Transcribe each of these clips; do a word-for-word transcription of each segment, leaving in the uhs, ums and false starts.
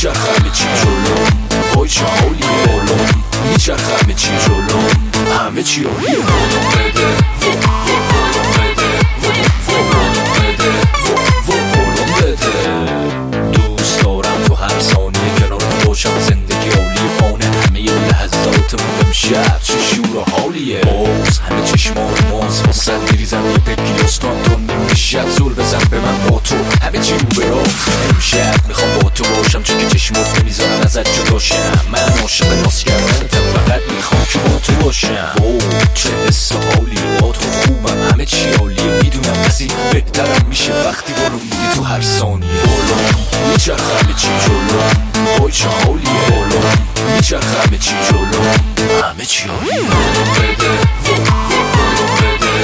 میچرخه همه چی جلو، وای چه حالیه بالون، میچرخه همه چی جلو، همه چی عالیه. ولوم بده ولوم بده ولوم بده ولوم بده. دوست دارم تو هر ثانیه کنارت باشم، زندگی عالی خانه همه لحظاتمون امشب چه شور و حالیه. باز همه چشمان ماست واسه میریزم یه پکی داستان تو نمیشد زور بزن به من با تو، همه چی رو به راست. امشب میخوام با تو باشم چون که چشمات نمیذارن ازت جداشم. من عاشق ناز کردنتم، فقط میخوام که با تو باشم. او چه حس حالیه با تو خوبم، همه چی عالیه. میدونم از این بهترم میشه وقتی ولوم میدی تو هر ثانیه. ولوم میچرخه همه چی جلو، وای چه حالیه ولوم، میچرخه همه چی جلو، همه چی عالیه. ولوم بده ولوم بده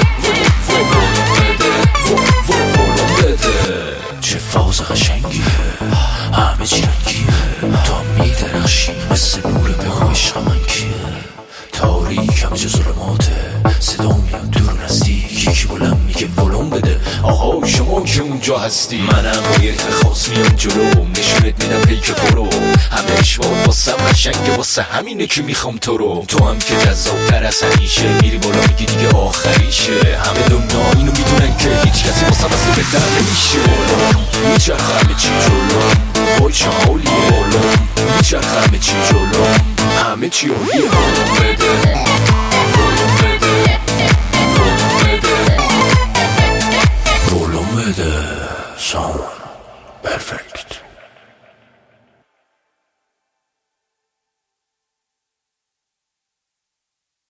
ولوم بده. چه فاز قشنگیه، همه چی رنگیه، تا میدرخشی مثل نور به عشق من کیه. تاریک همه جا ظلماته، صدا میاد دور و نزدیک، یکی بلند میگه ولوم بده. آها شما که اونجا هستی، منم با یه ریتم خاص میام جلو، نشونت میدم پیک برو. همه اشوار واسم قشنگه، واسه همینه که میخوام تو رو. تو هم که جذاب‌تر از همیشه، میری بالا میگی دیگه آخریشه. همه دنیا اینو میدونن که هیچ کسی واسم از تو بهتر نمیشه. ولوم میچرخه همه چی جلو، وای چه حالیه ولوم، میچرخه همه چی جلو، همه چی عالیه. ولوم بده ولوم بده ولوم بده ولوم بده. ساون پرفکت.